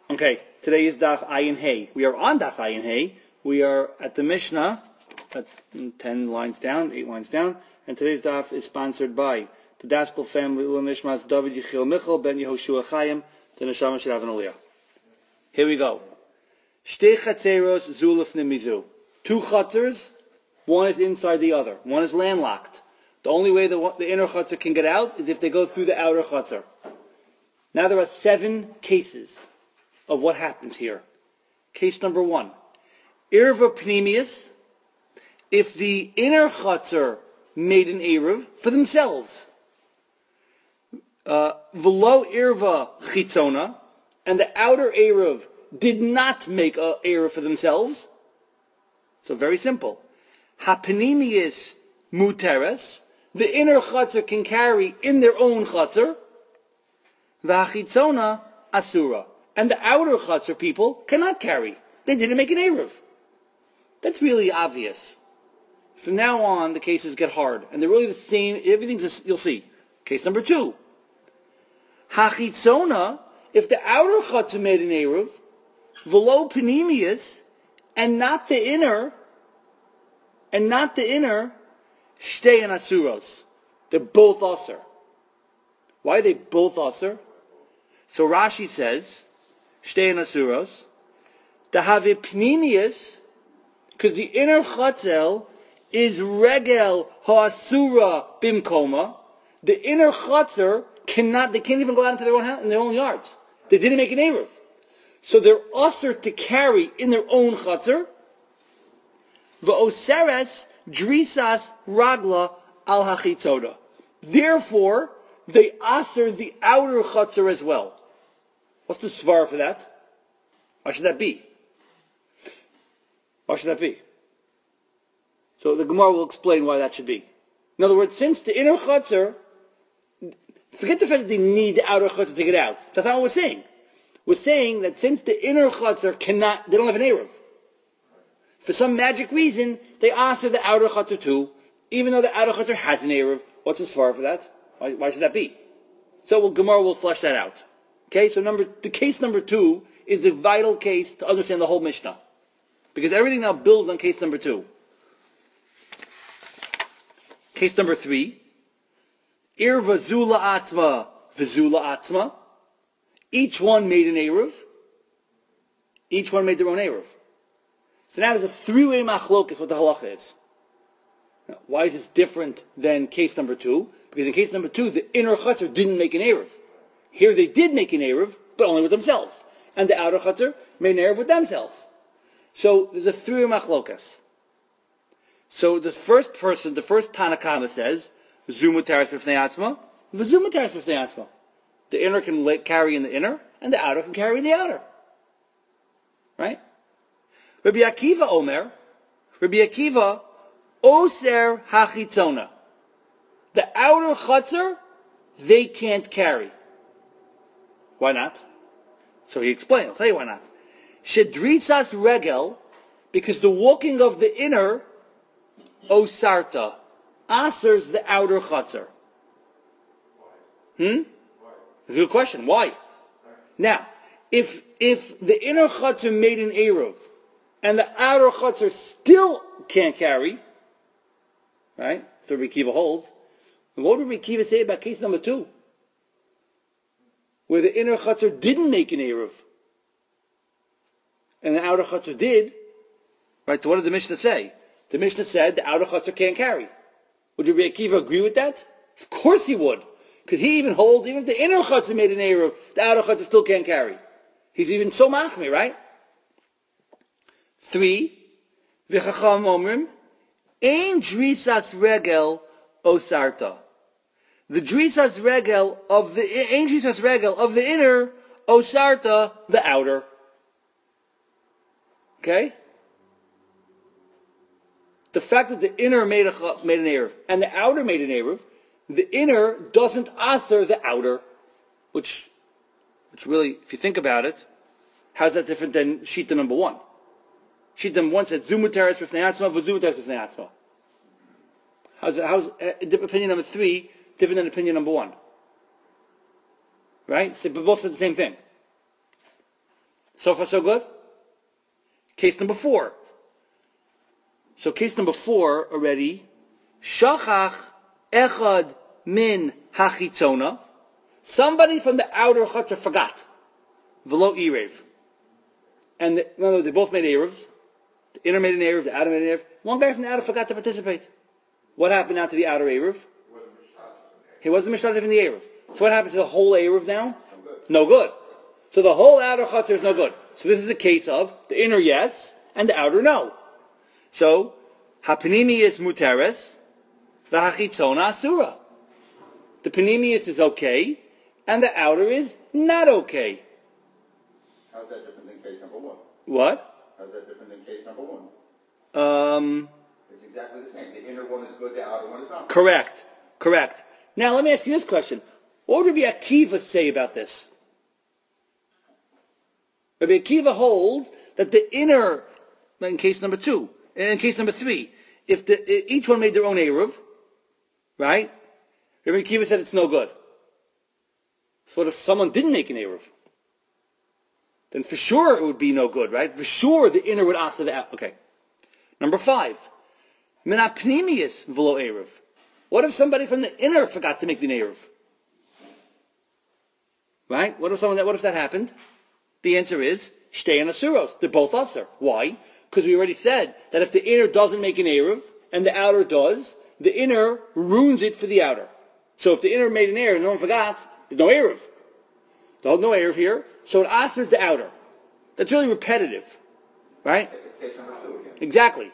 Okay, today is Daf Ayin Hey. We are on Daf Ayin Hey. We are at the Mishnah, at 10 lines down, 8 lines down, and today's Daf is sponsored by the Daskal family, Ula Nishmas, David Yechiel Michal, Ben Yehoshua Chaim, the Neshama should have an Aliyah. Here we go. Shtei Chatzeros Zuluf Nemizu. 2 chatzers, one is inside the other. One is landlocked. The only way the inner chatzer can get out is if they go through the outer chatzer. Now there are 7 cases of what happens here. Case number 1. Irva Pneumius, if the inner Chatzar made an Erev for themselves. V'lo Irva Chitzona, and the outer Erev did not make an Erev for themselves. So very simple. Hapneumius Muteres, the inner Chatzar can carry in their own Chatzar. V'achitzona Asura. And the outer Chatzar people cannot carry. They didn't make an Erev. That's really obvious. From now on, the cases get hard. And they're really the same. Everything's just, you'll see. Case number 2. Hachitzona, if the outer Chatzar made an Erev, v'lo Pneumius, and not the inner, Shtei and Asuros. They're both Asur. Why are they both Asur? So Rashi says, Shtei and Asuros, Dahave Pneumius, because the inner Chatzel is Regel Ha'asura Bimkoma. The inner Chatzer they can't even go out into their own house, in their own yards. They didn't make an Erev. So they're Asur to carry in their own Chatzer. V'oseres Drisas Ragla Al Hachitzoda. Therefore, they Asur the outer Chatzer as well. What's the svar for that? Why should that be? Why should that be? So the Gemara will explain why that should be. In other words, since the inner Chatzar, forget the fact that they need the outer Chatzar to get out. That's not what we're saying. We're saying that since the inner Chatzar they don't have an Erev. For some magic reason, they answer the outer Chatzar too, even though the outer Chatzar has an Erev. What's the svar for that? Why should that be? So Gemara will flesh that out. Okay, so the case number 2 is the vital case to understand the whole Mishnah. Because everything now builds on case number 2. Case number 3. Ir v'zula atzma v'zula atzma. Each one made an Erev. Each one made their own Erev. So now there's a 3-way machlokas what the halacha is. Now, why is this different than case number 2? Because in case number 2, the inner Chatzar didn't make an Erev. Here they did make an Erev, but only with themselves. And the outer Chatzar made an Erev with themselves. So there's a 3-way machlokas. So the first Tanakama says, Zu mutaris b'fnei atzma, v'zu mutaris b'fnei atzma. The inner can carry in the inner, and the outer can carry in the outer. Right? Rabbi Akiva oser hachitzona. The outer chatzar, they can't carry. Why not? So he explained. I'll tell you why not. Shedrisas regel, because the walking of the inner, osarta, asers the outer chatzar. That's a good question. Why? Now, if the inner chatzar made an Erev, and the outer chatzar still can't carry, right? So Rabbi Akiva holds. What did Rabbi Akiva say about case number 2? Where the inner chatzar didn't make an Erev, and the outer chatzar did, right? So what did the Mishnah say? The Mishnah said the outer chatzar can't carry. Would Rabbi Akiva agree with that? Of course he would. Because he even holds, even if the inner chatzar made an Erev, the outer chatzar still can't carry. He's even so machmir, right? 3, v'chacham omrim, ein drisas regel osarta. The drisas regel of the inner, osarta, the outer. Okay? The fact that the inner made an Erev and the outer made an Erev, the inner doesn't asser the outer, which really, if you think about it, how's that different than Shita number 1? Shita number 1 said, Zu mutaris b'fnei atzma, v'zu mutaris b'fnei atzma. How's opinion number 3 different than opinion number 1? Right? So both said the same thing. So far, so good? Case number 4. So case number 4 already. Shachach echad min hachitzona. Somebody from the outer chutzner forgot. V'lo erev. And they both made erevs. The inner made an erev, the outer made an erev. One guy from the outer forgot to participate. What happened now to the outer erev? He wasn't mishtatev in the erev. So what happened to the whole erev now? No good. So the whole outer chutzner is no good. So this is a case of the inner yes and the outer no. So hapnimius muteres, the hachitzona asura. The panemius is okay, and the outer is not okay. How's that different than case number 1? What? How's that different than case number 1? It's exactly the same. The inner one is good, the outer one is not. Correct. Now let me ask you this question. What would Rabbi Akiva say about this? Rabbi Akiva holds that the inner, in case number 2, and in case number 3, if each one made their own eruv, right? Rabbi Akiva said it's no good. So what if someone didn't make an eruv? Then for sure it would be no good, right? For sure the inner would answer the out. Okay. Number 5. Min hapnimius v'lo eruv. What if somebody from the inner forgot to make the eruv? Right? What if that happened? The answer is shtei and asuros. They're both usur. Why? Because we already said that if the inner doesn't make an eruv and the outer does, the inner ruins it for the outer. So if the inner made an eruv and no one forgot, there's no eruv. There's no eruv here. So it answers the outer. That's really repetitive. Right? It's case number 2 again. Exactly.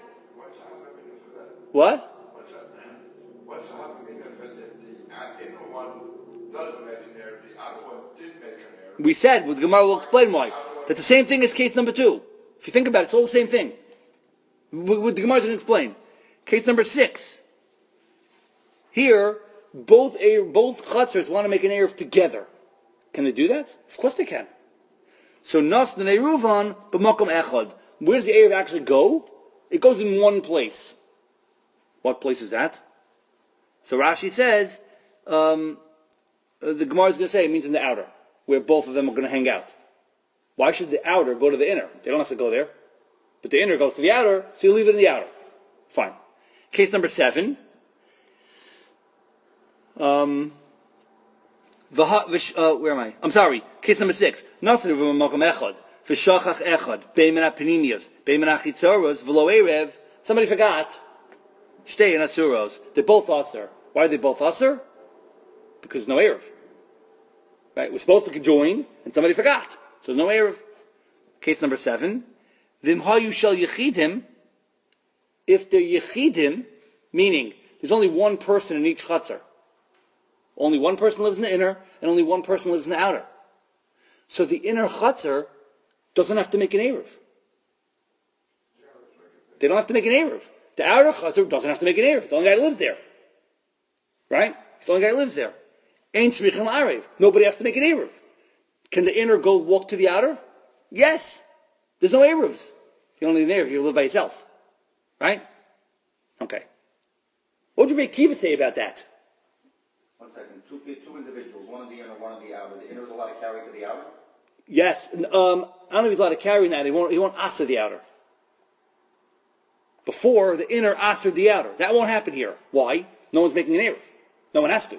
What? What's happening if the inner one doesn't make an error, the outer one did make an error? We said, the Gemara will explain why. That's the same thing as case number 2. If you think about it, it's all the same thing. What the Gemara is going to explain. Case number 6. Here, both chutzers want to make an eruv together. Can they do that? Of course they can. So nas den eruvan b'makom echad. Where does the eruv actually go? It goes in one place. What place is that? So Rashi says, the Gemara is going to say it means in the outer, where both of them are going to hang out. Why should the outer go to the inner? They don't have to go there. But the inner goes to the outer, so you leave it in the outer. Fine. Case number 7. Where am I? I'm sorry. Case number 6. Somebody forgot. Shtei and asuros. They're both asur. Why are they both asur? Because no eruv. Right? We're supposed to join, and somebody forgot. So no eruv. Case number 7. V'imhayu shel yechidim. If they're yechidim, meaning there's only one person in each chutzner. Only one person lives in the inner, and only one person lives in the outer. So the inner chutzner doesn't have to make an eruv. They don't have to make an eruv. The outer chutzner doesn't have to make an eruv. It's the only guy who lives there. Right? It's the only guy who lives there. Ain't shmichin l'ariv. Nobody has to make an eruv. Can the inner go walk to the outer? Yes. There's no eruvs. You don't need an eruv. You live by yourself. Right? Okay. What would Rabbi Akiva say about that? 1 second. Two individuals, one in the inner, one in the outer. The inner is allowed to carry to the outer? Yes. I don't know if he's allowed to carry now. He won't asa the outer. Before, the inner asered the outer. That won't happen here. Why? No one's making an eruv. No one has to.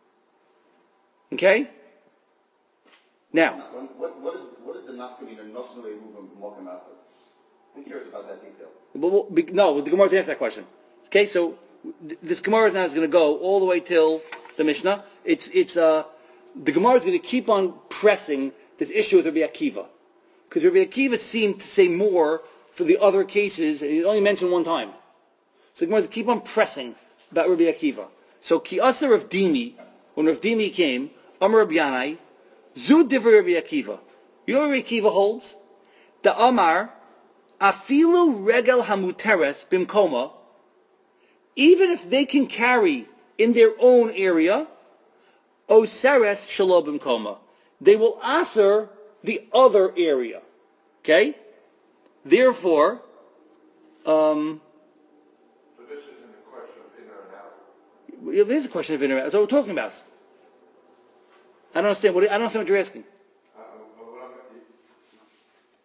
Okay? Now. What is the nafkamina nosnu eruv and b'mokim echad? Who cares about that detail? No, the Gemara has asked that question. Okay, so this Gemara now is going to go all the way till the Mishnah. The Gemara is going to keep on pressing this issue with Rabbi Akiva. Because Rabbi Akiva seemed to say more for the other cases, and he only mentioned one time. So the Gemara is going to keep on pressing about Rabbi Akiva. So Ki Asa Rav Dimi, when Rav Dimi came, Amar Rabbi Yanai, Zu Divrei Rabbi Akiva. You know what Rabbi Akiva holds? The Amar, Afilu Regel Hamuteres Bimkoma, even if they can carry in their own area, Oseres Shalom Bimkoma, they will aser the other area. Okay? Therefore, So this isn't a question of inner and outer. it is a question of inner. That's what we're talking about. I don't understand what you're asking.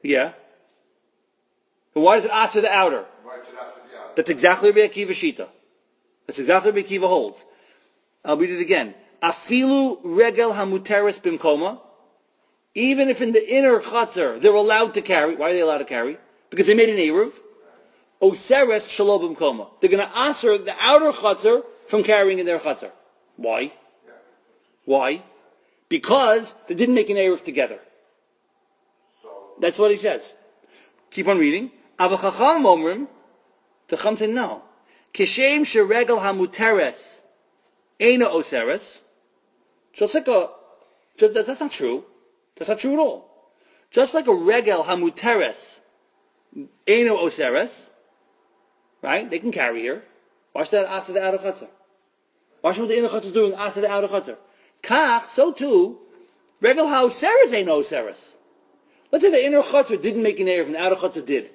Yeah. But why does it ask the outer? Why should it have to be out? That's exactly Rabbi Akiva Shita. That's exactly what Rabbi Akiva holds. I'll read it again. Afilu regel hamuteres bimkoma. Even if in the inner chutzner they're allowed to carry. Why are they allowed to carry? Because they made an eruv. Oseres shalom bimkoma. They're going to answer the outer chutzner from carrying in their chutzner. Why? Yeah. Why? Because they didn't make an eruv together. So, That's what he says. Keep on reading. Avachacham omrim. The Chacham say no. Kishem sheregel hamuteres eina oseres. Just like that's not true. That's not true at all. Just like a regel hamuteres eino oseres, right? They can carry here. Why should that ask the outer chutzner? Why should what the inner chutzner is doing ask the outer chutzner? Kach, so too, regel haoseres eino oseres. Let's say the inner chutzner didn't make an eruv and the outer chutzner did.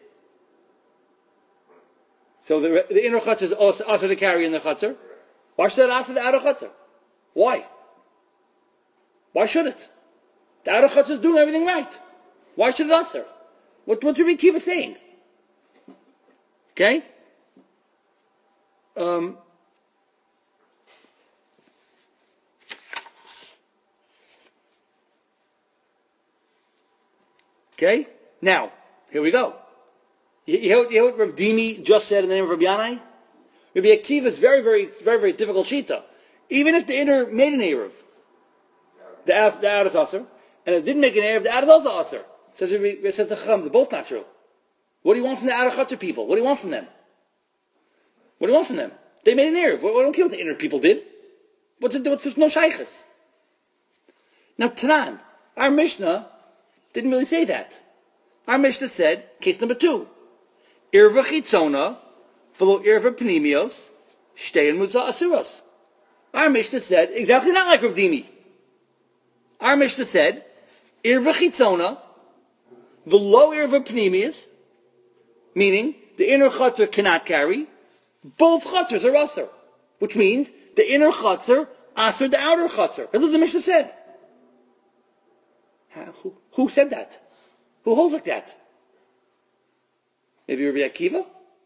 So the inner chutzner is also to carry in the chutzner. Why should that ask the outer chutzner? Why? Why should it? The outer chutzner is doing everything right. Why should it answer? What's Rabbi Akiva saying? Okay? Okay? Now, here we go. You hear what Rav Dimi just said in the name of Rabbi Yanai? Rabbi Akiva is very, very, very, very difficult shita. Even if the inner made an eruv, the outer is aser, and it didn't make an eruv, the outer is also aser. Says the Chacham, they're both not true. What do you want from the outer chutzner people? What do you want from them? What do you want from them? They made an eruv. I don't care what the inner people did. What's no shaykhs? Now, Tanan, our Mishnah didn't really say that. Our Mishnah said, case number 2, irva chitzona, v'lo irva pnimios, shtein mutza asuros. Our Mishnah said, exactly not like Rav Dimi. Our Mishnah said, irva chitzona, v'lo irva pnimios, meaning the inner chutzner cannot carry, both chutzers are aser. Which means the inner chutzner aser the outer chutzner. That's what the Mishnah said. Who said that? Who holds like that? Maybe Rabbi Akiva?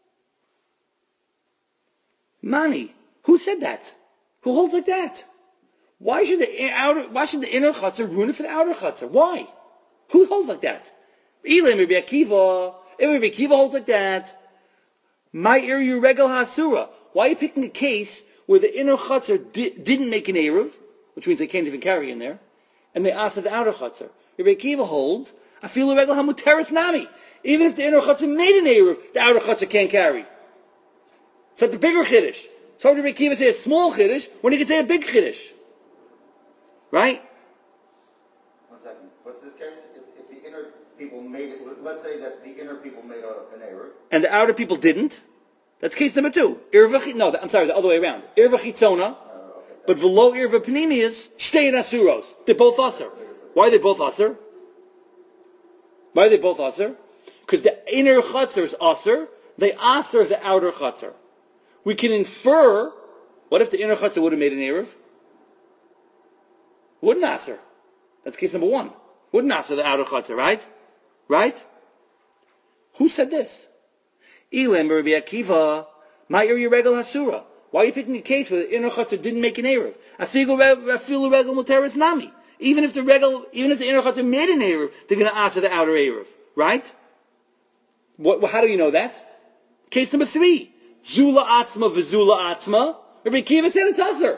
Mani. Who said that? Who holds like that? Why should the inner chutzner ruin it for the outer chutzner? Why? Who holds like that? Elam Rabbi Akiva. If Rabbi Akiva holds like that, my iriu regel hasura. Why are you picking a case where the inner chutzner didn't make an eruv, which means they can't even carry in there, and they asked the outer chutzner? Rabbi Akiva holds, I feel a regel hamuteres nami. Even if the inner chutzner made an eruv, the outer chutzner can't carry. So the bigger chiddush. So Rabbi Akiva say a small chiddush when he can say a big chiddush, right? 1 second. What's this case? If the inner people made it, let's say that the inner people made an eruv, and the outer people didn't. That's case number 2. I'm sorry, the other way around. Irva chitzona, but v'lo irva pnimius, shtein asuros. They're both aser. Why are they both aser? Why are they both aser? Because the inner chutzner is aser, they aser the outer chutzner. We can infer, what if the inner chutzner would have made an eruv? Wouldn't aser. That's case number 1. Wouldn't aser the outer chutzner, right? Right? Who said this? Elam Rabbi Akiva, my iriu regel hasura. Why are you picking a case where the inner chutzner didn't make an eruv? Afilu regel muteres nami. Even if the inner chutzner made an eruv, they're going to answer the outer eruv, right? How do you know that? Case number 3, zula atzma v'zula atzma. Rabbi Akiva said it's aser.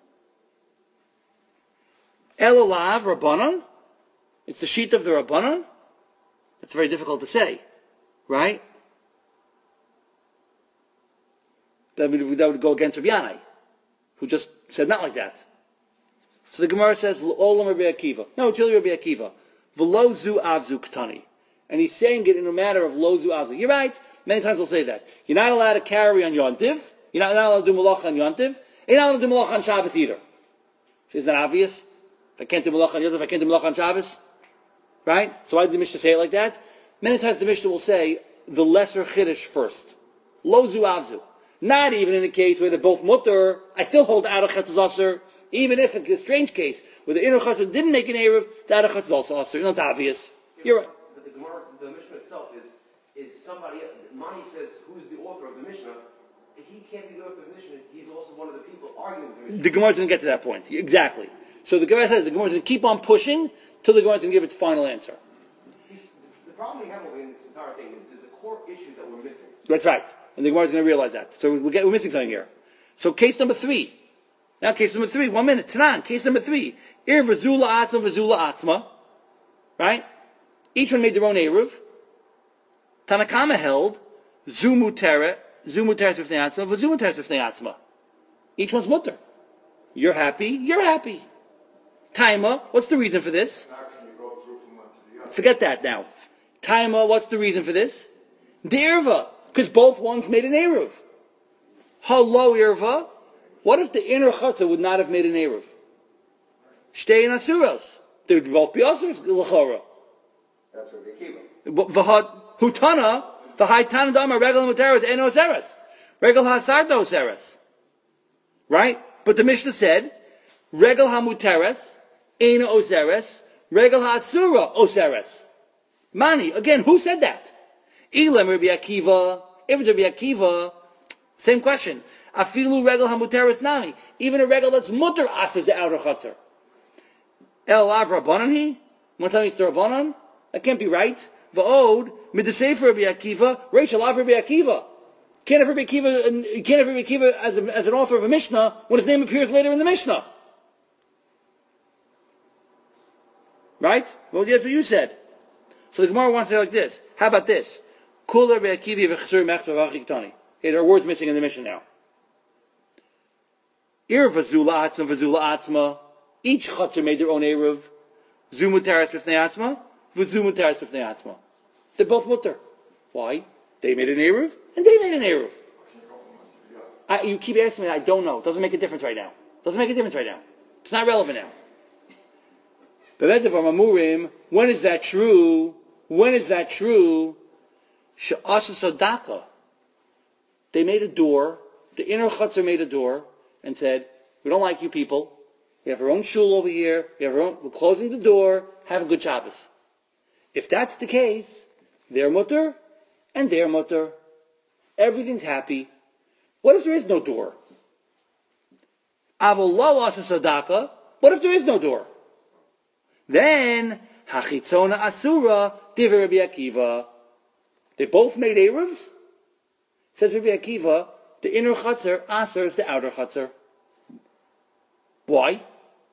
Elalav Rabbanon. It's the sheet of the Rabbanon. That's very difficult to say, right? That would go against Rabbi Yanai, who just said not like that. So the Gemara says, Olam Rabbi Akiva. No, it's really Rabbi Akiva. V'lo zu avzu ktani. And he's saying it in a matter of lo zu avzu. You're right. Many times they'll say that. You're not allowed to carry on Yom Tiv. You're not allowed to do malacha on Yom Tiv. You're not allowed to do malacha on Shabbos either. Isn't that obvious? If I can't do malacha on Yom Tiv, I can't do malacha on Shabbos. Right? So why did the Mishnah say it like that? Many times the Mishnah will say the lesser chiddush first. Lo zu avzu. Not even in a case where they're both mutter, I still hold outer chutzner aser. Even if it's a strange case where the inner chutzner didn't make an eruv, the outer chutzner is also aser. You know, it's obvious. You're right. But the somebody else. Mani says, who's the author of the Mishnah? He can't be the author of the Mishnah. He's also one of the people arguing the Mishnah. The Gemara is going to get to that point. Exactly. So the Gemara says the Gemara is going to keep on pushing till the Gemara is going to give its final answer. The problem we have in this entire thing is there's a core issue that we're missing. That's right. And the Gemara is going to realize that. So we're missing something here. So case number 3. Now case number 3. 1 minute. Tanan. Case number 3. Ir v'zula atzma v'zula atzma. Right? Each one made their own Eruv. Tanakama held zu muteret v'fnei atzma v'zu muteret v'fnei atzma. Each one's mutter. You're happy. Taima, what's the reason for this? How can you go through from one to the other? Forget that now. Taima, what's the reason for this? The Irva, because both ones made an Eruv. Hello, Irva. What if the inner Chatzah would not have made an Eruv? Shtei and Asuras. They would both be Asuras, L'chora. That's Rabbi Akiva. Hutana, the high Tana Dama, Regal Muteres, and Oseres. Regal Hasardo Oseres. Right? But the Mishnah said, Regal HaMuteres, Ein Oseres, Regal HaSura Oseres. Mani, again, who said that? Ilem Rabbi Akiva, if it's Rabbi Akiva, same question. Afilu Regal HaMuteres Nami. Even a regal that's mutter asers the outer chutzner. El Av Rabbanan Want to tell me it's the Rabbanan? That can't be right. Va'od, Midasefer Rabbi Akiva, Rachel Av Rabbi Akiva. Can't have Rabbi Akiva as an author of a Mishnah when his name appears later in the Mishnah. Right? Well, that's what you said. So the Gemara wants to say like this. How about this? Kul Rabbi Akiva v'chsur mechta v'achik. Okay, there are words missing in the Mishnah now. Ir v'zula atzma. Each chutzner made their own Eruv. Zu mutaris v'fnei atzma. V'zu mutaris v'fnei atzma. They're both mutter. Why? They made an Eruv, and they made an Eruv. You keep asking me that. I don't know. It doesn't make a difference right now. It's not relevant now. When is that true? She'asa Sadaka. They made a door. The inner chutzner made a door and said, "We don't like you people. We have our own shul over here. We're closing the door. Have a good Shabbos." If that's the case, they're mutter and they're mutter. Everything's happy. What if there is no door? Avolo asa sadaka. What if there is no door? Then hachitzona asura divrei Rabbi Akiva. They both made Eruvs. Says Rabbi Akiva, the inner chutzner asers the outer chutzner. Why?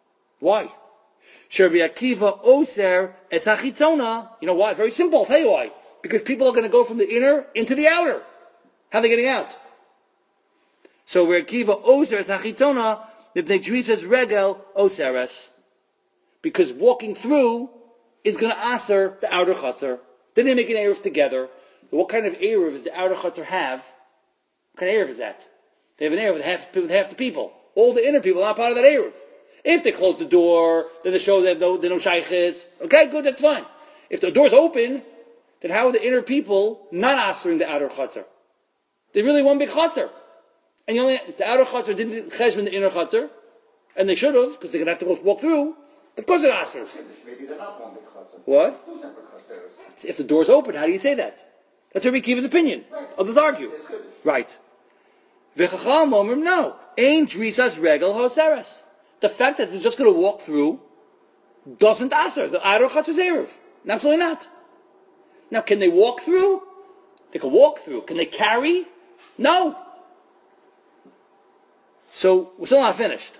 Rabbi Akiva oser es hachitzona. You know why? Very simple. I'll tell you why. Because people are going to go from the inner into the outer. How are they getting out? So Rabbi Akiva oser es hachitzona. The says regel oseres. Because walking through is going to aser the outer chutzner. Then they make an Eruv together. So what kind of Eruv does the outer chutzner have? What kind of Eruv is that? They have an Eruv with half the people. All the inner people are not part of that Eruv. If they close the door, then they show they have no shaykhis. Okay, good, that's fine. If the door's open, then how are the inner people not answering the outer chutzner? They're really one big chutzner. And the outer chutzner didn't cheshbon the inner chutzner, and they should have, because they're going to have to go walk through. Of course it answers. Maybe they're not one big chutzner. What? Two separate chutzers. If the door's open, how do you say that? That's Rabbi Akiva's opinion. Right. Others argue. Right. V'chacham omrim, no. Ein drisas regel hoseres. The fact that they're just going to walk through doesn't answer the outer chutzner's Eruv. Absolutely not. Now, can they walk through? They can walk through. Can they carry? No. So, we're still not finished.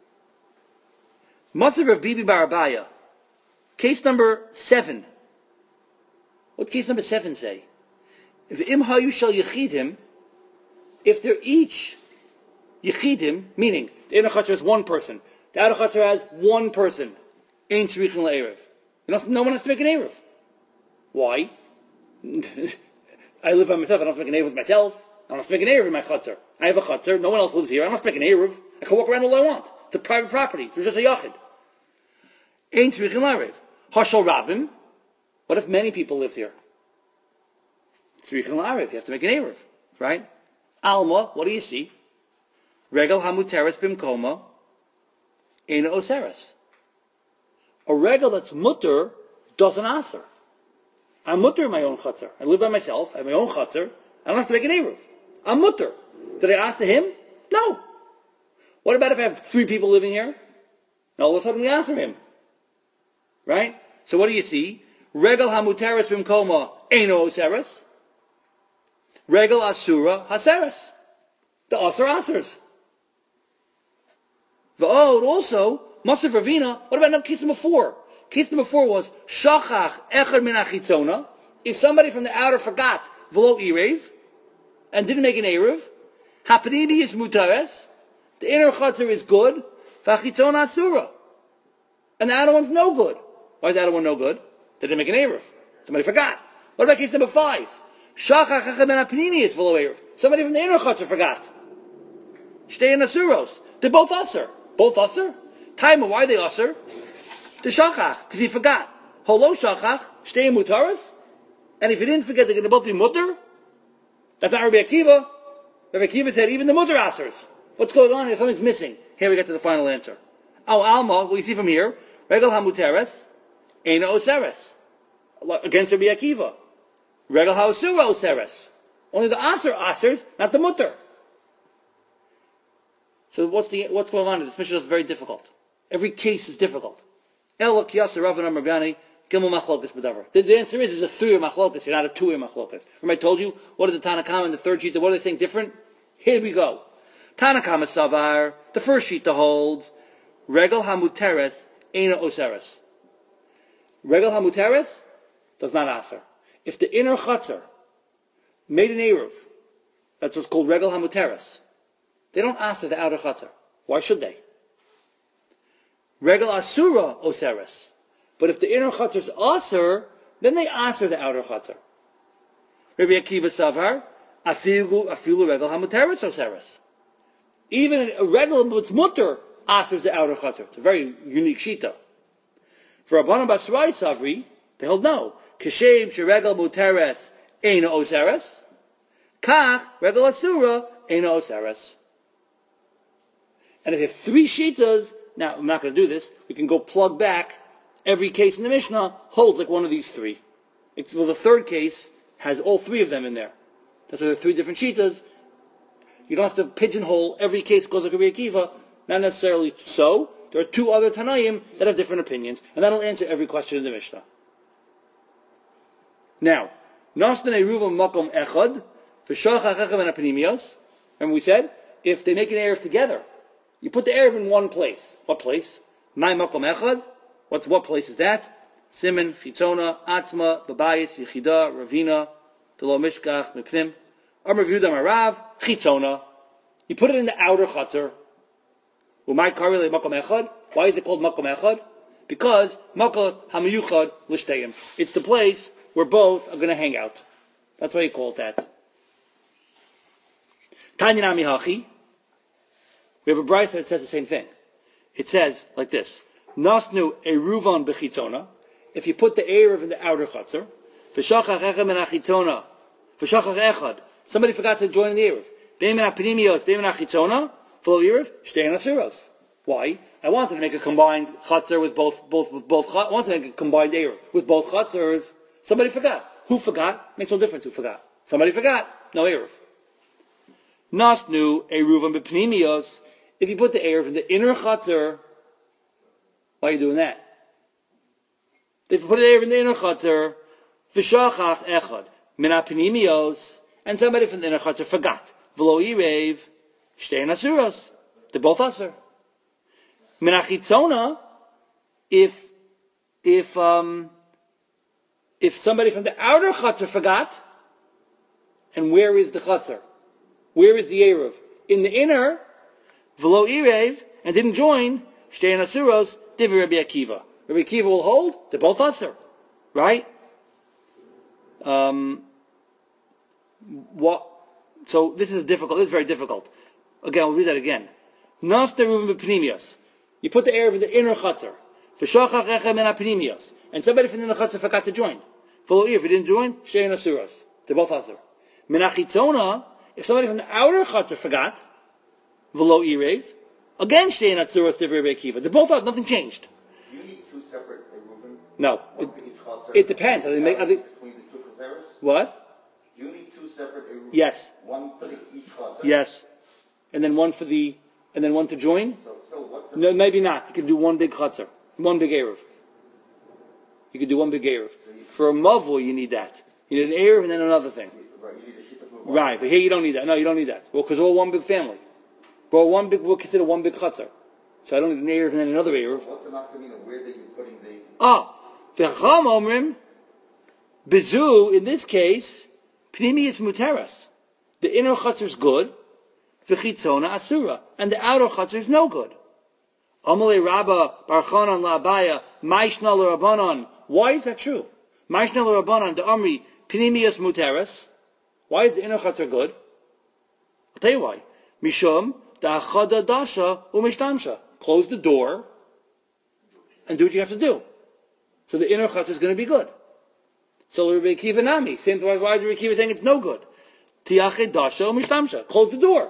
Matzav of Bibi Bar Abaya. Case number 7. What case number 7 say? If im hayu shall yechidim, if they're each yechidim, meaning the inner chutzner has one person, the outer chutzner has one person, ain't tzrichin le'erev. No one has to make an erev. Why? I live by myself. I don't have to make an erev with myself. I don't have to make an erev in my chutzner. I have a chutzner. No one else lives here. I don't have to make an erev. I can walk around all I want. It's a private property. It's just a yachid. Ain't tzrichin le'erev. Hashal rabim. What if many people lived here? Tzrichin le'erev. You have to make an erev, right? Alma. What do you see? Regel hamuteres bimkoma. Ein oseres. A regel that's mutter doesn't answer. I'm mutter in my own chutzner. I live by myself. I have my own chutzner. I don't have to make an eruv. I'm mutter. Did I ask him? No. What about if I have 3 people living here? And all of a sudden we answer him. Right? So what do you see? Regal hamuteres bimkoma eino oseres. Regal asura haseres. The aser asers. V'od also, Maser Ravina, what about case number 4? Case number 4 was, Shachach echad min achitzona. If somebody from the outer forgot, v'lo irev, and didn't make an erev, hapanini is mutares, the inner chutzner is good, v'achitzona asura. And the outer one's no good. Why is the outer one no good? They didn't make an erev. Somebody forgot. What about case number 5? Shachach echad min hapanini is v'lo erev. Somebody from the inner chutzner forgot. Shtei asuros. They're both aser. Both aser? Taima, why are they aser? The shachach, because he forgot. Holo shachach, shtei mutaras. And if he didn't forget, they're going to both be mutter. That's not Rabbi Akiva. Rabbi Akiva said even the mutter asers. What's going on here? Something's missing. Here we get to the final answer. Oh, Alma, what you see from here, Regal hamuteres, eina oseres. Against Rabbi Akiva. Regal haosura oseres. Only the aser asers, not the mutter. So what's going on? This mission is very difficult. Every case is difficult. The answer is a 3-year machlokas, not a 2-year machlokas. Remember I told you, what are the Tanakama and the third sheet, what are they saying different? Here we go. Tanakama Savar, the first sheet holds, Regal hamuteres, eina oseres. Regal hamuteres does not aser. If the inner chutzner made an eruv, that's what's called Regal hamuteres. They don't aser the outer chutzner. Why should they? Regal asura oseres. But if the inner chutzner is aser, then they aser the outer chutzner. Rabbi Akiva Savar, afilu regal hamuteres oseres. Even a regal that's mutter asers the outer chutzner. It's a very unique shita. For Rabbanan Basrai Savri, they hold no. Kishem sheregal muteres eina oseres. Kach regal asura eina oseres. And if you have 3 shitas, now I'm not going to do this, we can go plug back every case in the Mishnah holds like one of these 3. The third case has all 3 of them in there. That's why there are 3 different shitas. You don't have to pigeonhole every case goes like Rabbi Akiva. Not necessarily so. There are 2 other Tanaim that have different opinions, and that'll answer every question in the Mishnah. Now, Nasdan Eruvam Makom Echad, V'shachach Echav and Apinimios. Remember we said, if they make an Erev together, you put the Erev in one place. What place? My Makom Echad. What place is that? Simen, Chitzona, Atzma, Babayis, Yechida, Ravina, Delo Mishkach, Mipnim. Amar Yehuda Marav, Chitzona. You put it in the outer Chatzar. Umay Karele Makom Echad. Why is it called Makom Echad? Because Makom Hamayuchad Lishteim. It's the place where both are going to hang out. That's why you call it that. Tanya Nami Hachi. We have a brayso that says the same thing. It says like this: Nasnu eruvan bechitzona. If you put the erev in the outer chutzner, v'shachach echad min achitzona, v'shachach echad. Somebody forgot to join in the erev. B'emin apinimios, b'emin achitzona, full erev, shtei asuros. Why? I wanted to make a combined chutzner with both. I wanted to make a combined erev with both chutzers. Somebody forgot. Who forgot? Makes no difference. Who forgot? Somebody forgot. No erev. Nasnu eruvan b'pnimios. If you put the erev in the inner chutzner, why are you doing that? If you put the erev in the inner chutzner, v'shachach echad min apinimios, and somebody from the inner chutzner forgot, v'lo yirev shtei asuros. They're both aser. Min achitzona, if somebody from the outer chutzner forgot, and where is the chutzner? Where is the erev? In the inner, v'lo irev, and didn't join, shtei asuros, divi Rabbi Akiva. Rabbi Akiva will hold, they're both aser. Right? So this is very difficult. Again, we'll read that again. Nas deruvim b'pnimios. You put the erev in the inner chutzner. V'shachach echad min ha'pnimios. And somebody from the inner chutzner forgot to join. V'lo irev, if he didn't join, shtei asuros. They're both aser. Min achitzona, if somebody from the outer chutzner forgot, v'lo irev, again shtei asuros divi Rabbi Akiva. They're both out, nothing changed. Do you need 2 separate eruvim? No. It depends. Between the What? You need two separate Eruv. Yes. One for each chutzner. Yes. And then one to join? So still, what's the... No, maybe not. You can do one big chutzner. One big Eruv. You can do one big Eruv. For a Mavul, you need that. You need an Eruv and then another thing. Right, you need a sheet of move. Right, but here you don't need that. No, you don't need that. Well, because we're all one big family. We'll consider one big chutzner. So I don't need an Eruv and then another Eruv. What's the nafkamina? Where are you putting the... V'cham omrim, bezu, in this case, pnimius muteras. The inner chutzner is good, v'chitzona asura, and the outer chutzner is no good. Amalei Rabba Barchanan La'abaya Maishna L'Rabbanan. Why is that true? Maishna L'Rabbanan the Amri Pnimius Muteras. Why is the inner chutzner good? I'll tell you why. Mishum Da'achada Dasha Umishtamsha. Close the door and do what you have to do. So the inner chutzner is going to be good. So Rabbi Akiva Nami. Same why is Rabbi Akiva saying it's no good? Tiached Dasha Umishtamsha. Close the door.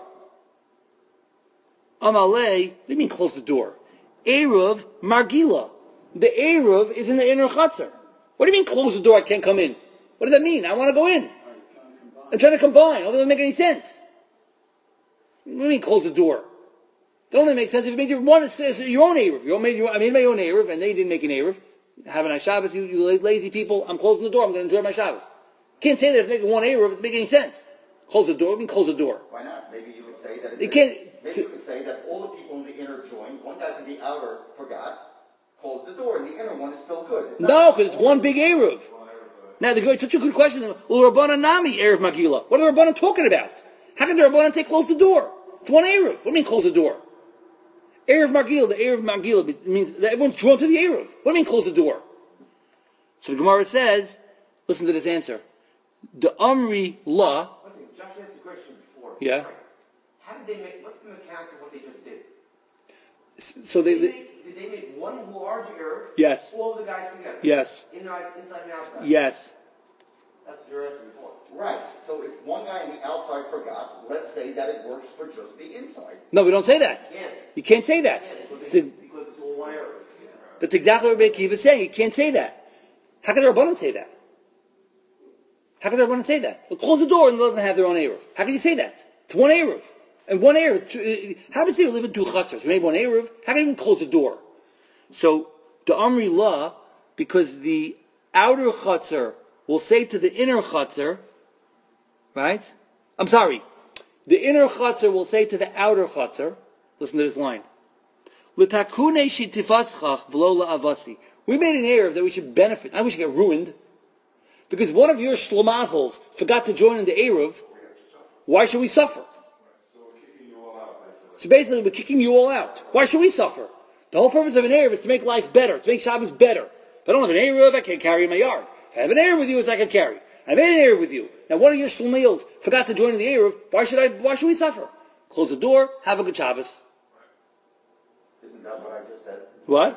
Amalei, what do you mean close the door? Eruv Margila. The Eruv is in the inner chutzner. What do you mean close the door, I can't come in? What does that mean? I want to go in. I'm trying to combine. It doesn't make any sense. What do you mean close the door? It only makes sense if you make your own Eruv. I made my own Eruv, and they didn't make an Eruv. Have a nice Shabbos, you lazy people. I'm closing the door. I'm going to enjoy my Shabbos. Can't say that if you make one Eruv, it doesn't make any sense. Close the door. What do you mean close the door? Why not? Maybe you would say that... You can't... Maybe you could say that all the people in the inner joined, one guy from the outer forgot, closed the door, and the inner one is still good. No, because it's one big Eruv. Now, it's such a good question. Well, Rabbanan Nami, Eruv Magila. What are the Rabbanan talking about? How can the Rabbanan say close the door? It's one Eruv. What do you mean close the door? Eruv Magila, the Eruv Magila means that everyone's drawn to the Eruv. What do you mean close the door? So the Gemara says, listen to this answer. The Amri La... Listen, Josh asked the question before. Yeah. How did they make, what's the mechanics of what they just did? So Did they make one large error? Yes. All the guys together? Yes. Inside and outside? Yes. That's what you're asking before. Right. So if one guy on the outside forgot, let's say that it works for just the inside. No, we don't say that. You can't say that. Because it's all one error. That's exactly what Rabbi Akiva is saying. You can't say that. How can the Rabbanan say that? How can the Rabbanan say that? Well, close the door and let them have their own Eruv. How can you say that? It's one Eruv. And one Eruv. How does they live in two chutzers? We made one Eruv. How can you even close the door? So, the Amri La, because the outer chutzner will say to the inner chutzner, right? I'm sorry. The inner chutzner will say to the outer chutzner, listen to this line. L'takune shitifatzchach v'lo la'avasi. We made an Eruv that we should benefit. I wish we get ruined. Because one of your shlomazels forgot to join in the Eruv. Why should we suffer? So basically, we're kicking you all out. Why should we suffer? The whole purpose of an Eruv is to make life better, to make Shabbos better. If I don't have an Eruv, I can't carry in my yard. If I have an Eruv with you, it's I can carry. I made an Eruv with you. Now, one of your shlomazels forgot to join in the Eruv. Why should we suffer? Close the door, have a good Shabbos. Isn't that what I just said? What?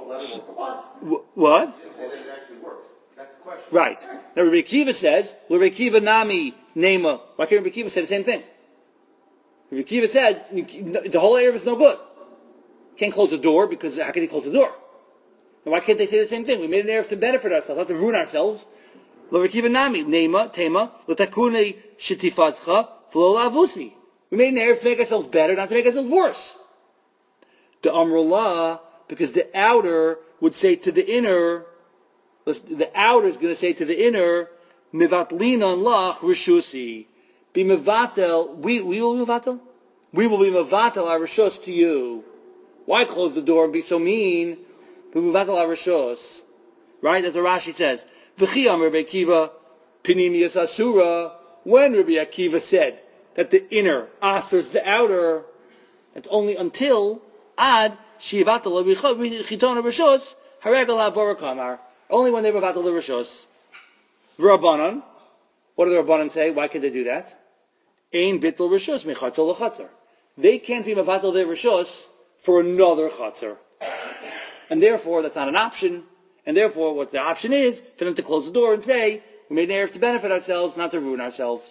What? You didn't say that it actually works. That's the question. Right. Now Rabbi Akiva says, Rabbi Akiva Nami Nema. Why can't Rabbi Akiva say the same thing? Rabbi Akiva said, the whole Eruv is no good. Can't close the door because how can he close the door? And why can't they say the same thing? We made an Eruv to benefit ourselves, not to ruin ourselves. Rabbi Akiva Nami Nema Tema L'takune Shetifatzcha V'lo La'avusi. We made an Eruv to make ourselves better, not to make ourselves worse. The Amrullah, because the outer would say to the inner, the outer is going to say to the inner, Mivatlinan lach rishusi. Be mevatel, we will be mevatel? We will be mevatel our rishus to you. Why close the door and be so mean? Be mevatel our rishus. Right? That's what Rashi says. V'chi amar Rabbi Akiva, pinimius asura. When Rabbi Akiva said that the inner asers the outer, that's only until ad shivatel chitona rishus haregal havor kamar. Only when they were vatal the rishus. V'Rabbanan. What do the Rabbanan say? Why can they do that? Ein bittul rishus mechatzel l'chatzer. They can't be mevatel their rishus for another chatzer, and therefore that's not an option. And therefore, what the option is for them to close the door and say, "We made an Eruv to benefit ourselves, not to ruin ourselves."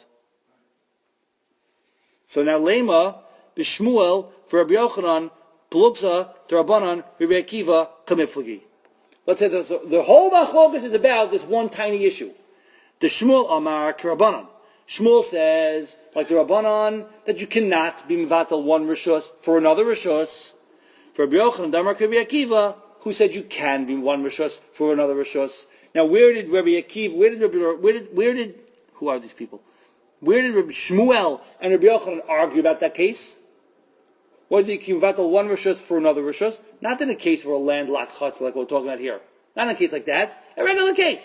So now lema b'Shmuel for Rabbi Yochanan Peluksa to Rabbanan Rabbi Akiva kamiflagi. Let's say the whole machlokas is about this one tiny issue. The Shmuel Amar Kirabanan. Shmuel says, like the Rabbanan, that you cannot be mevatel one rishus for another rishus. For Rabbi Yochanan, Damar Rabbi Akiva, who said you can be one rishus for another rishus. Now, where did Rabbi Akiva? Who are these people? Where did Rabbi Shmuel and Rabbi Yochanan argue about that case? Whether you can mevatel one rishus for another rishus, not in a case where a landlocked chutz like we're talking about here. Not in a case like that. A regular case,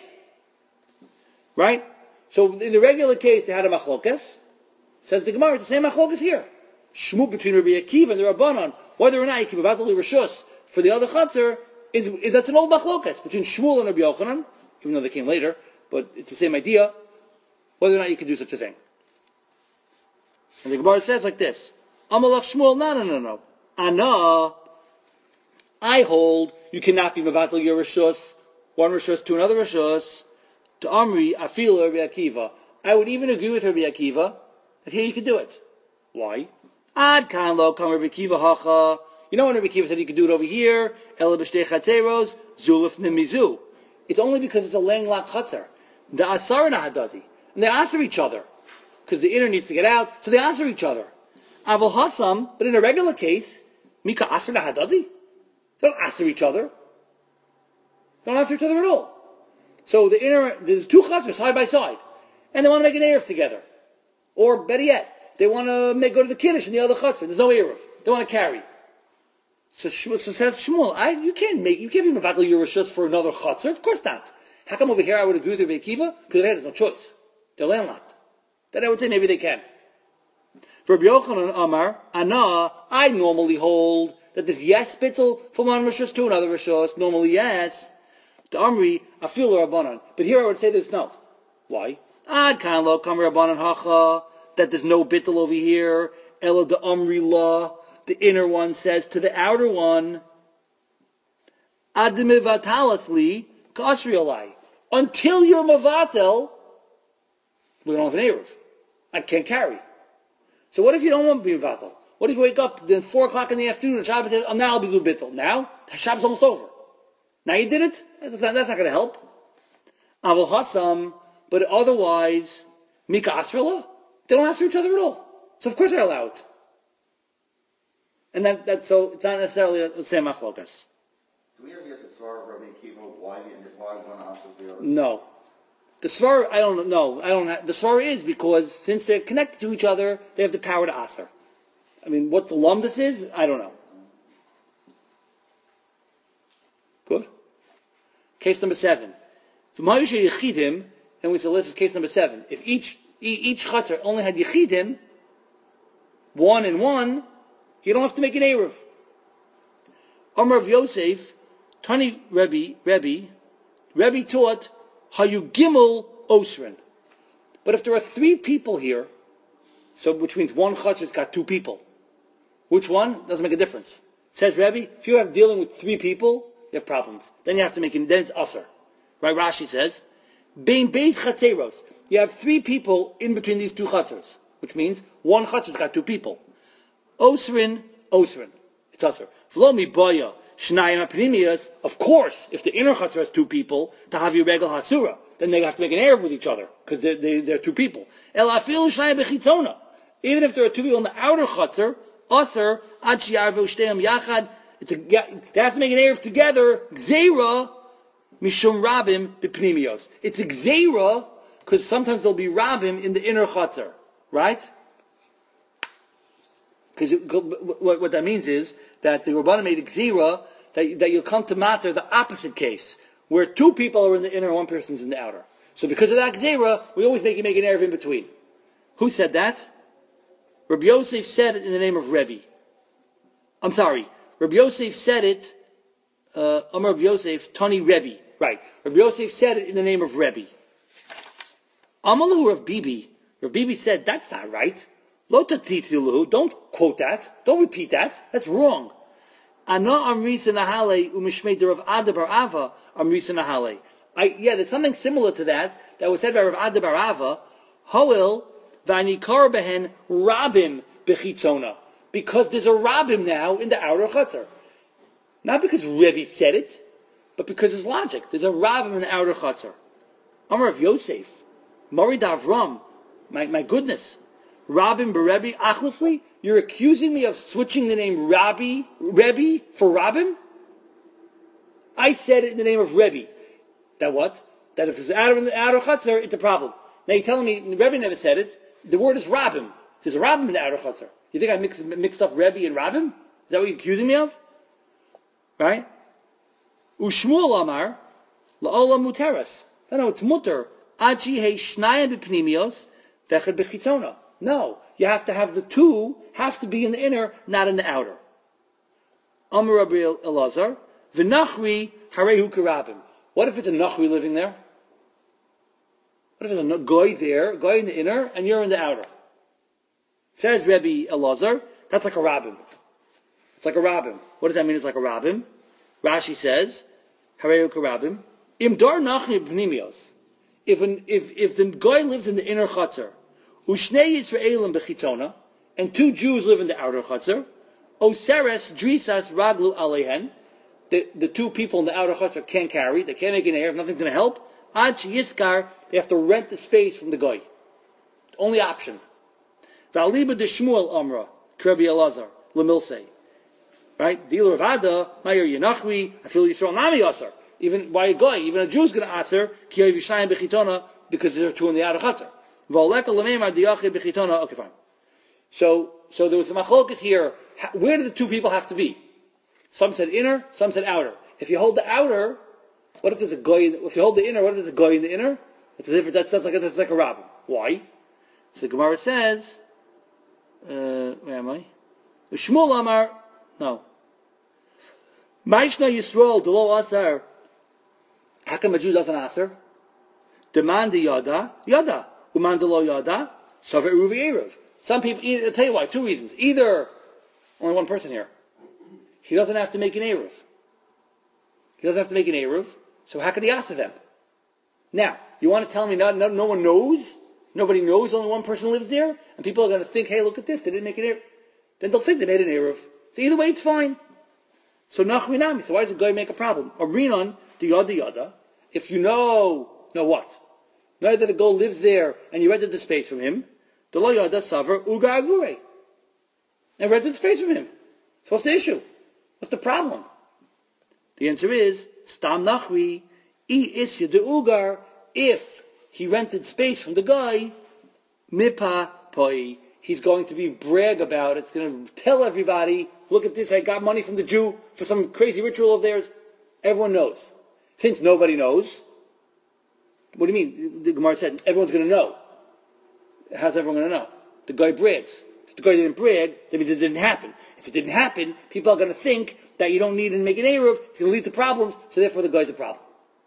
right? So in the regular case, they had a machlokas. Says the Gemara, it's the same machlokas here. Shmu between Rabbi Akiva and the Rabbanan, whether or not you can mevatel rishus for the other chutzner, is that's an old machlokas between Shmuel and Rabbi Yochanan, even though they came later, but it's the same idea, whether or not you can do such a thing. And the Gemara says like this, Amalach Shmuel, no. Ana, I hold you cannot be mevatel your rishus, one rishus to another rishus, to Amri, Afil, Rabbi Akiva. I would even agree with Rabbi Akiva that here you can do it. Why? Ad kan lo kam Rabbi Akiva hacha. You know when Rabbi Akiva said you could do it over here, Ela b'shtei chatzeros, zulif nemizu. It's only because it's a landlocked chatzar. The asar nahadati. And they answer each other. Because the inner needs to get out, so they answer each other. Aval hasam, but in a regular case, mika asar nahadati. They don't answer each other. They don't answer each other at all. So there's two chatzars side by side, and they want to make an eruv together, or better yet, they want to go to the kiddush in the other chatzar. There's no eruv. They want to carry. So says Shmuel, you can't be mevatel your rishus for another chatzar. Of course not. How come over here I would agree with Rabbi Akiva? Because there's no choice. They're landlocked. Then I would say maybe they can. For Rabbi Yochanan Amar, Ana, I normally hold that there's yes bittul from one rishus to another rishus. Normally yes. The Amri, Afil Rabbanan. But here I would say there's no. Why? Ad kan lo kam Rabbanan hacha. That there's no bittul over here. Ela the Amri law. The inner one says to the outer one, Ad mivatalas li kasri alai. Until you're mavatel, we don't have an eruv. I can't carry. So what if you don't want to be mavatel? What if you wake up then 4 o'clock in the afternoon and Shabbos says, now I'll be doing bittul. Now the Shabbos almost over. Now you did it? That's not going to help. Aval hasam, but otherwise, mika asrala, they don't answer each other at all. So of course I allow it. And so it's not necessarily the same machlokas. Do we ever get the svar of Rabbi Akiva why one answers the other? No. The svar, I don't know. The svar is because since they're connected to each other, they have the power to answer. I mean, what the lumdus is, I don't know. Good. Case number 7. And we said, this is case number 7. If each chatzar only had yechidim, 1 and 1, you don't have to make an eruv. Amar of Yosef, Tani Rebbe taught Hayu Gimel Osrin. But if there are 3 people here, so which means one chatzar's got 2 people. Which one? Doesn't make a difference. Says Rebbe, if you have dealing with 3 people, you have problems. Then you have to make it, then it's usher. Right, Rashi says, Bein beis chatzeros. You have 3 people in between these 2 chatzars, which means one chatzar's got 2 people. Osrin. It's usher. V'lo miboya shnayim apnimius. Of course, if the inner chatzar has 2 people, to have your regal hasura, then they have to make an eruv with each other, because they're 2 people. El afil shnayim bechitzona. Even if there are 2 people in the outer chatzar, usher, ad shi'arvu shteim yachad, they have to make an eruv together. Gzeira mishum rabim b'pnimios. It's a gzeira because sometimes there'll be rabim in the inner chatzar, right? Because what that means is that the Rabbanan made a gzeira that you'll come to matter the opposite case, where 2 people are in the inner and 1 person's in the outer. So because of that gzeira, we always make an eruv in between. Who said that? Rabbi Yosef said it in the name of Rebbe. I'm sorry. Rabbi Yosef said it, Amar of Yosef, Tani Rebbe. Right. Rabbi Yosef said it in the name of Rebbe. Amalu Rav Bibi. Rav Bibi said, that's not right. Lo tatitzilu. Don't quote that. Don't repeat that. That's wrong. Ana amrisa nahale umishmei de Rav Ada bar Ava amrisa nahale. There's something similar to that was said by Rav Ada bar Ava. Hoil v'anikar behen rabim bechitzona. Because there's a rabim now in the outer chatzar. Not because Rebbe said it, but because there's logic. There's a rabim in the outer chatzar. Amar of Yosef. Mori Davram, my goodness. Rabin Berebi Achlifli? You're accusing me of switching the name Rebbe for Rabin? I said it in the name of Rebbe. That what? That if it's outer chutzner, it's a problem. Now you're telling me, Rebbe never said it. The word is Rabin. There's a Rabin in the outer chutzner. You think I mixed up Rebbe and Rabin? Is that what you're accusing me of? Right? Ushmuel Amar, La'ola Muteras. No, it's mutter. Achi he shnayim b'pnimios, vechad b'chitzona. No, you have to have the two, have to be in the inner, not in the outer. Amar Rabbi Elazar, v'nachri harehu karabim. What if it's a nachri living there? What if there's a goy there, goy in the inner, and you're in the outer? Says Rabbi Elazar, that's like a rabbim. It's like a rabbim. What does that mean? It's like a rabbim. Rashi says, harehu karabim. Im dar nachri b'pnimios. If the goy lives in the inner chutzner, Ushnei Yisraelim bechitzona, and two Jews live in the outer chutzner, Oseres Drisas Raglu Alehen, the two people in the outer chutzner can't carry, they can't make an erev, nothing's going to help. Ad Yiskar, they have to rent the space from the goy. Only option. V'aliba de Shmuel Amra, Krebi Elazar, Lemilsei. Right? Dealer of Ada, Mayer Yenachri, I feel Yisrael Nami Asar. Even by a goy, even a Jew's going to aser, Ki Yishnayim bechitzona, because there are two in the outer chutzner. Okay, fine. So there was a machlokas here. Where do the two people have to be? Some said inner, some said outer. If you hold the outer, what if there's a goy? If you hold the inner, what if there's a goy in the inner? It's as if that's like a rabbin. Why? So the Gemara says, where am I? Shmuel Amar, no. Ma'ishna Yisrael Delo Asar. How come a Jew doesn't answer? Demand the yada. Umandalo yada, saver uruvi erev. Some people, I'll tell you why, two reasons. Either, only one person here, he doesn't have to make an erev. He doesn't have to make an erev, so how could he ask them? Now, you want to tell me no one knows? Nobody knows, only one person lives there? And people are going to think, hey, look at this, they didn't make an erev. Then they'll think they made an erev. So either way, it's fine. So nachminami, so why does a guy make a problem? Or rinon, the yada, if you know what? Now that a goy lives there and you rented the space from him, the lo yada saver uga agure. And rented the space from him. So what's the issue? What's the problem? The answer is stam nachri I isya de ugar. If he rented space from the guy, mipa poi, he's going to be brag about it. It's going to tell everybody, look at this, I got money from the Jew for some crazy ritual of theirs. Everyone knows. Since nobody knows, what do you mean? The Gemara said everyone's going to know. How's everyone going to know? The guy brags. If the guy didn't brag, that means it didn't happen. If it didn't happen, people are going to think that you don't need to make an eruv. It's going to lead to problems, so therefore the guy's a problem.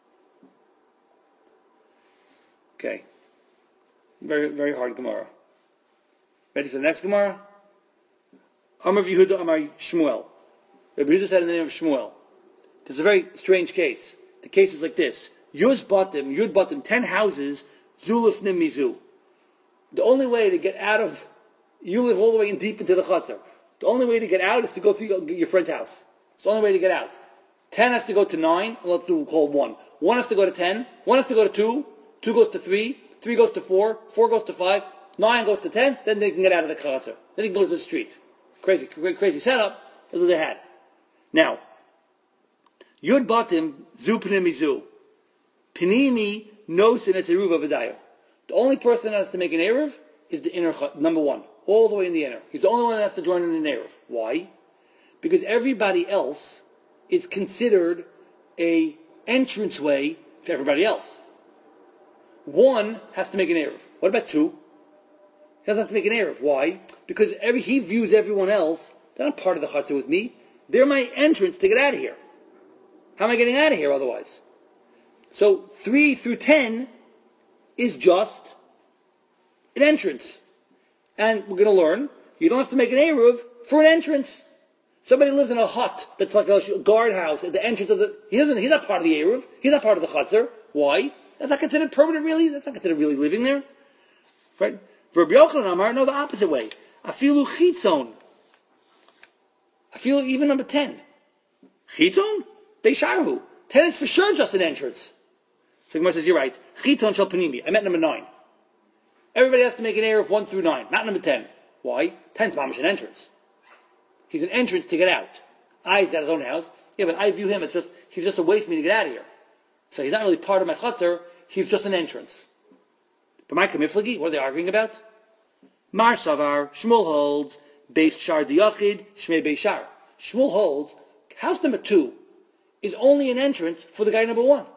Okay. Very, very hard Gemara. Ready for the next Gemara? Amar Yehuda Amar Shmuel. Rabbi Yehuda said in the name of Shmuel. There's a very strange case. The case is like this. Yud bought them 10 houses, Zulifnim Mizu. The only way to get out of, you live all the way in deep into the chutzner. The only way to get out is to go through your friend's house. It's the only way to get out. 10 has to go to 9, and let's call 1. 1 has to go to 10, 1 has to go to 2, 2 goes to 3, 3 goes to 4, 4 goes to 5, 9 goes to 10, then they can get out of the chutzner. Then they can go to the street. Crazy setup. That's what they had. Now, Yud Batim, Zu Pnimizu. Pinimi knows in its eruv avadayo. The only person that has to make an eruv is the inner, number one, all the way in the inner. He's the only one that has to join in an eruv. Why? Because everybody else is considered a entranceway to everybody else. One has to make an eruv. What about 2? He doesn't have to make an eruv. Why? Because he views everyone else, they're not part of the chutzner with me. They're my entrance to get out of here. How am I getting out of here otherwise? So 3 through 10 is just an entrance. And we're going to learn, you don't have to make an eruv for an entrance. Somebody lives in a hut that's like a guardhouse at the entrance of the... He's not part of the eruv. He's not part of the chutzner. Why? That's not considered permanent, really. That's not considered really living there. Right? For Rabbi Yochanan Amar, no, the opposite way. Afilu chitzon. Afilu even number 10. Chitzon? Beisharhu. 10 is for sure just an entrance. So Gemara says, you're right. Chiton shel panimi. I meant number 9. Everybody has to make an Eruv 1 through 9, not number 10. Why? 10's mamish an entrance. He's an entrance to get out. He's got his own house. Yeah, but I view him as he's just a way for me to get out of here. So he's not really part of my chutzner, he's just an entrance. But my kamiflagi, what are they arguing about? Mar Savar, Shmuel holds, Beis Shar Diyachid, Shmei Beis Shar. Shmuel holds, house number 2 is only an entrance for the guy number 1.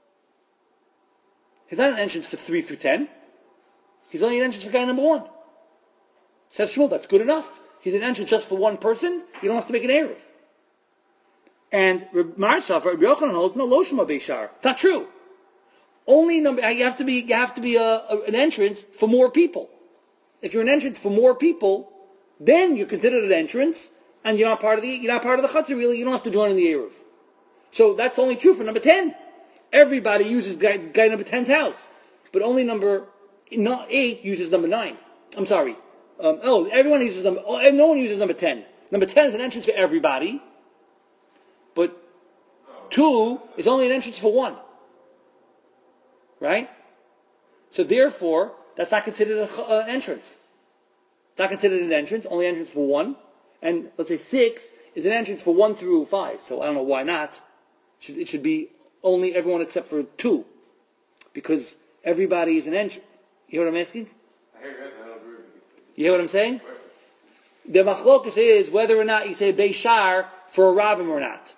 He's not an entrance for 3 through 10. He's only an entrance for guy number 1. Says Shmuel, that's good enough. He's an entrance just for one person. You don't have to make an Eruv. And Mar Savar, Rabbi Yochanan holds, no, Lo Shema Beis Shar. It's not true. Only you have to be an entrance for more people. If you're an entrance for more people, then you're considered an entrance, and you're not part of the chutzner really. You don't have to join in the Eruv. So that's only true for number 10. Everybody uses guy number 10's house, but only number 8 uses number 9. I'm sorry. Everyone uses no one uses number 10. Number 10 is an entrance for everybody, but 2 is only an entrance for 1. Right? So therefore, that's not considered an entrance. It's not considered an entrance, only entrance for 1. And let's say 6 is an entrance for 1 through 5. So I don't know why not. It should be only everyone except for 2. Because everybody is an entrance. You hear what I'm asking? I hear you. I don't agree with you. You hear what I'm saying? The machlokus is whether or not you say Beis Shar for a rabbim or not.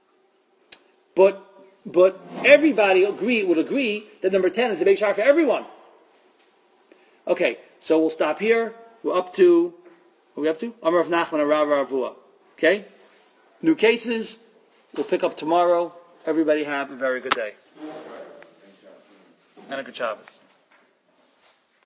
But everybody would agree that number 10 is the Beis Shar for everyone. Okay, so we'll stop here. We're up to, what are we up to? Amar of Nachman, Rav Ravua. Okay? New cases. We'll pick up tomorrow. Everybody have a very good day. And a good Shabbos.